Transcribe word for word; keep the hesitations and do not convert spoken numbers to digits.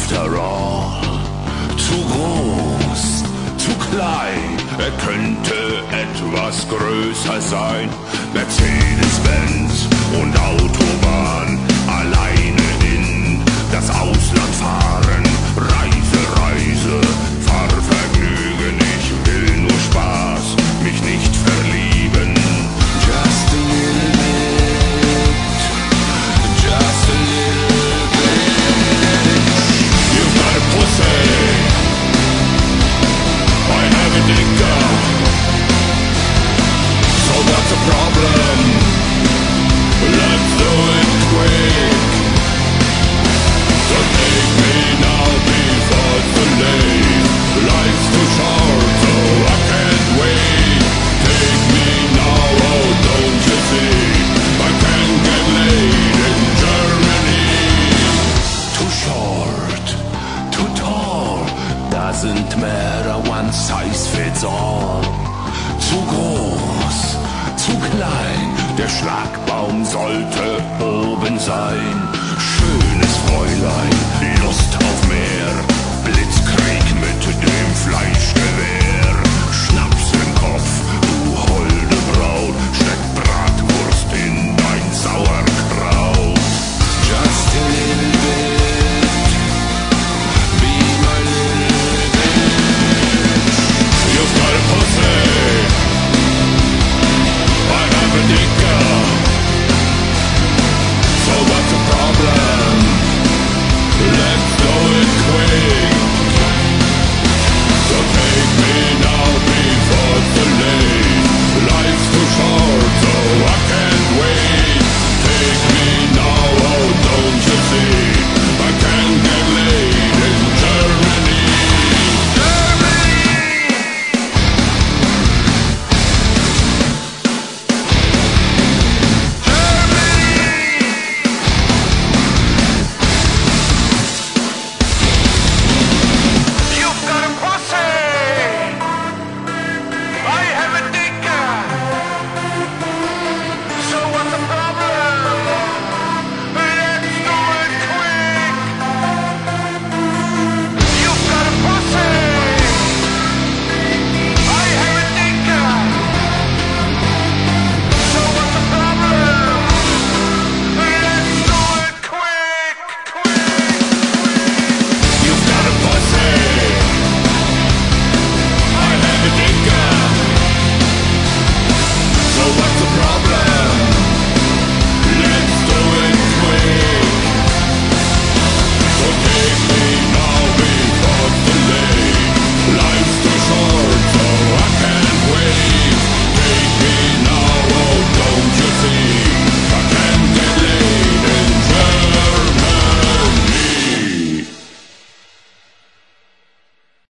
after all. Zu groß, zu klein, er könnte etwas größer sein. Mercedes-Benz und Autobahn, alleine in das Ausland fahren. Reise, Reise, Fahrvergnügen, ich will nur Spaß, mich nicht verlieben. Just a little bit, just a little bit. You've got a pussy, I have a dicker. So what's the problem? Let's do it quick. So take me now before it's too late. Life's too short, so I can't wait. Take me now, oh don't you see? I can't get laid in Germany. Too short, too tall, doesn't matter, one size fits all. Zu groß, zu klein, der Schlagbaum sollte oben sein. Schönes Fräulein, Lust auf mehr, Blitzkrieg mit dem Fleischgewehr.